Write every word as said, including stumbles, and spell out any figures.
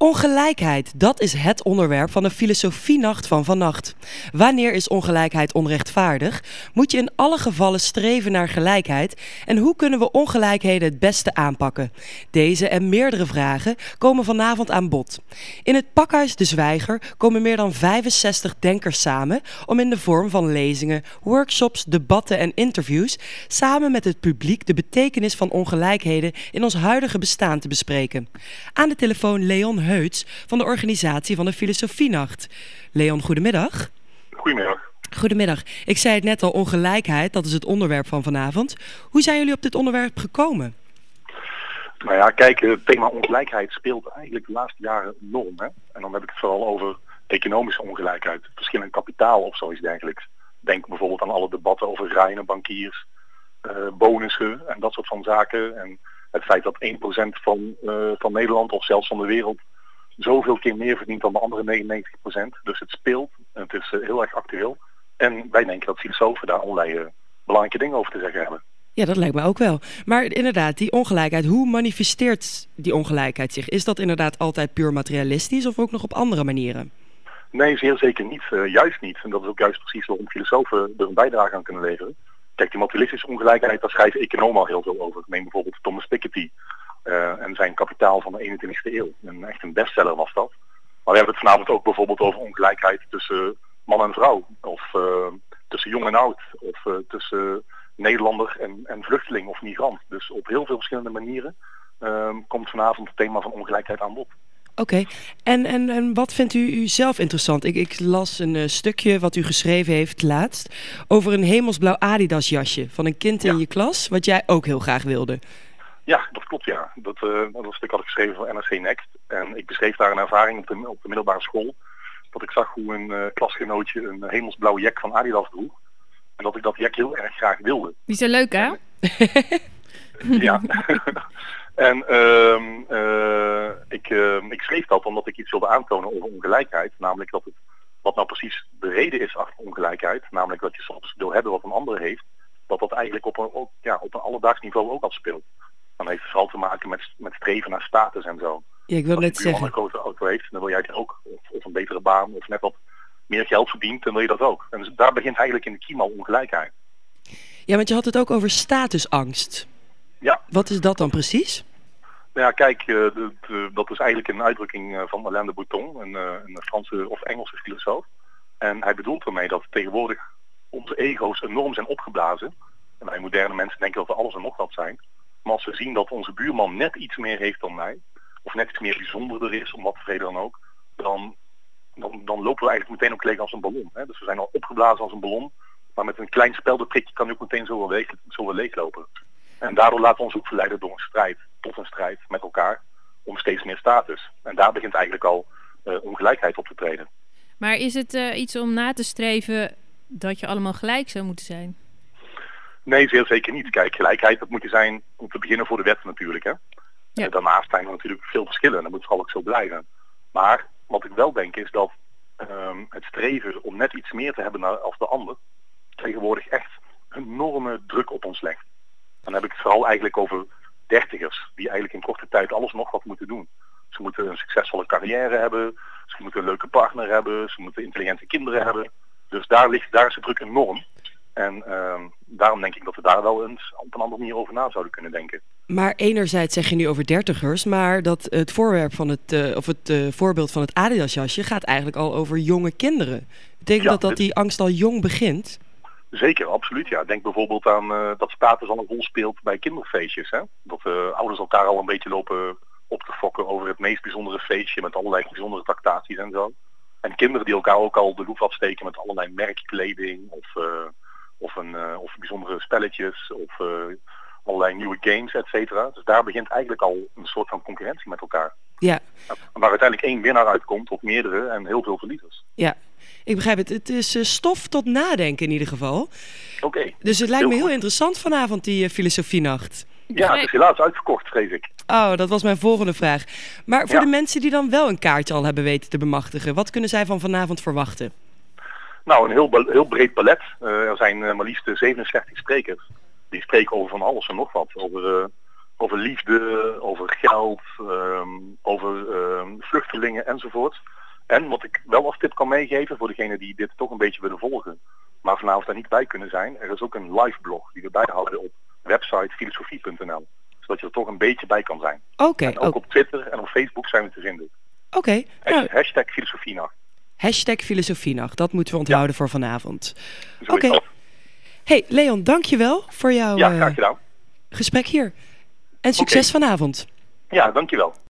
Ongelijkheid, dat is het onderwerp van de filosofienacht van vannacht. Wanneer is ongelijkheid onrechtvaardig? Moet je in alle gevallen streven naar gelijkheid? En hoe kunnen we ongelijkheden het beste aanpakken? Deze en meerdere vragen komen vanavond aan bod. In het Pakhuis De Zwijger komen meer dan vijfenzestig denkers samen om in de vorm van lezingen, workshops, debatten en interviews samen met het publiek de betekenis van ongelijkheden in ons huidige bestaan te bespreken. Aan de telefoon Leon Heuts van de organisatie van de Filosofienacht. Leon, goedemiddag. Goedemiddag. Goedemiddag. Ik zei het net al, ongelijkheid, dat is het onderwerp van vanavond. Hoe zijn jullie op dit onderwerp gekomen? Nou ja, kijk, het thema ongelijkheid speelt eigenlijk de laatste jaren enorm. Hè? En dan heb ik het vooral over economische ongelijkheid, verschil in kapitaal of zoiets dergelijks. Denk bijvoorbeeld aan alle debatten over rijden, bankiers, uh, bonussen en dat soort van zaken. En het feit dat één procent van, uh, van Nederland of zelfs van de wereld zoveel keer meer verdient dan de andere negenennegentig procent. Dus het speelt, het is uh, heel erg actueel. En wij denken dat filosofen daar allerlei uh, belangrijke dingen over te zeggen hebben. Ja, dat lijkt me ook wel. Maar inderdaad, die ongelijkheid, hoe manifesteert die ongelijkheid zich? Is dat inderdaad altijd puur materialistisch of ook nog op andere manieren? Nee, zeer zeker niet. Uh, juist niet. En dat is ook juist precies waarom filosofen er een bijdrage aan kunnen leveren. Kijk, die materialistische ongelijkheid, daar schrijven economen al heel veel over. Neem bijvoorbeeld Thomas Piketty uh, en zijn Kapitaal van de eenentwintigste eeuw. En echt een bestseller was dat. Maar we hebben het vanavond ook bijvoorbeeld over ongelijkheid tussen man en vrouw. Of uh, tussen jong en oud. Of uh, tussen Nederlander en, en vluchteling of migrant. Dus op heel veel verschillende manieren uh, komt vanavond het thema van ongelijkheid aan bod. Oké, okay. en, en, en wat vindt u, u zelf interessant? Ik, ik las een uh, stukje wat u geschreven heeft laatst over een hemelsblauw Adidas jasje van een kind in ja. je klas, wat jij ook heel graag wilde. Ja, dat klopt ja. Dat, uh, dat stuk had ik geschreven voor N R C Next. En ik beschreef daar een ervaring op de, op de middelbare school. Dat ik zag hoe een uh, klasgenootje een hemelsblauw jack van Adidas droeg. En dat ik dat jack heel erg graag wilde. Die is zo leuk, hè? Ja. En uh, uh, ik, uh, ik schreef dat omdat ik iets wilde aantonen over ongelijkheid. Namelijk dat het, wat nou precies de reden is achter ongelijkheid. Namelijk dat je soms wil hebben wat een ander heeft. Dat dat eigenlijk op een, ook, ja, op een alledaags niveau ook al speelt. Dan heeft het vooral te maken met, met streven naar status en zo. Ja, ik wil Als net je zeggen. een grote auto heeft, dan wil jij het ook. Of, of een betere baan, of net wat meer geld verdient, dan wil je dat ook. En dus daar begint eigenlijk in de kiem al ongelijkheid. Ja, want je had het ook over statusangst. Ja. Wat is dat dan precies? Nou ja, kijk, uh, de, de, dat is eigenlijk een uitdrukking uh, van Alain de Botton, een, uh, een Franse of Engelse filosoof. En hij bedoelt ermee dat tegenwoordig onze ego's enorm zijn opgeblazen. En wij moderne mensen denken dat we alles en nog wat zijn. Maar als we zien dat onze buurman net iets meer heeft dan mij, of net iets meer bijzonderder is, om wat reden dan ook, dan, dan, dan lopen we eigenlijk meteen ook leeg als een ballon. Hè? Dus we zijn al opgeblazen als een ballon, maar met een klein speldenprikje kan je ook meteen zo wel, leeg, zo wel leeglopen. En daardoor laten we ons ook verleiden door een strijd, tot een strijd met elkaar, om steeds meer status. En daar begint eigenlijk al uh, ongelijkheid op te treden. Maar is het uh, iets om na te streven dat je allemaal gelijk zou moeten zijn? Nee, zeer zeker niet. Kijk, gelijkheid, dat moet je zijn om te beginnen voor de wet natuurlijk. Hè? Ja. Uh, daarnaast zijn er natuurlijk veel verschillen en dat moet vooral ook zo blijven. Maar wat ik wel denk is dat um, het streven om net iets meer te hebben als de ander tegenwoordig echt een enorme druk op ons legt. Dan heb ik het vooral eigenlijk over dertigers die eigenlijk in korte tijd alles nog wat moeten doen. Ze moeten een succesvolle carrière hebben, ze moeten een leuke partner hebben, ze moeten intelligente kinderen hebben. Dus daar, ligt, daar is de druk enorm. En uh, daarom denk ik dat we daar wel eens op een andere manier over na zouden kunnen denken. Maar enerzijds zeg je nu over dertigers, maar dat het voorwerp van het, uh, of het uh, voorbeeld van het Adidas jasje gaat eigenlijk al over jonge kinderen. Betekent ja, dat dat die angst al jong begint? Zeker, absoluut ja. Denk bijvoorbeeld aan uh, dat status al een rol speelt bij kinderfeestjes. Hè? Dat uh, ouders elkaar al een beetje lopen op te fokken over het meest bijzondere feestje met allerlei bijzondere tractaties en zo. En kinderen die elkaar ook al de loef afsteken met allerlei merkkleding of, uh, of, een, uh, of bijzondere spelletjes of uh, allerlei nieuwe games, et cetera. Dus daar begint eigenlijk al een soort van concurrentie met elkaar. Ja. Waar uiteindelijk één winnaar uitkomt of meerdere en heel veel verliezers. Ja. Ik begrijp het. Het is uh, stof tot nadenken in ieder geval. Oké. Okay. Dus het lijkt heel me heel goed. Interessant vanavond, die uh, filosofienacht. Ja, het is helaas uitverkocht, vrees ik. Oh, dat was mijn volgende vraag. Maar voor ja. de mensen die dan wel een kaartje al hebben weten te bemachtigen, wat kunnen zij van vanavond verwachten? Nou, een heel, heel breed palet. Uh, er zijn uh, maar liefst zevenenzestig sprekers. Die spreken over van alles en nog wat. Over uh, over liefde, over geld, um, over um, vluchtelingen enzovoort. En wat ik wel als tip kan meegeven voor degenen die dit toch een beetje willen volgen, maar vanavond daar niet bij kunnen zijn, er is ook een live blog die we bijhouden op website filosofie punt n l. Zodat je er toch een beetje bij kan zijn. Oké. Okay, en ook ook op Twitter en op Facebook zijn we te vinden. Oké. Okay, nou, hashtag filosofienacht. Hashtag filosofienacht, dat moeten we onthouden ja. voor vanavond. Oké. Okay. Hey Leon, dankjewel voor jouw ja, graag gedaan. Uh, gesprek hier. En succes okay. vanavond. Ja, dankjewel.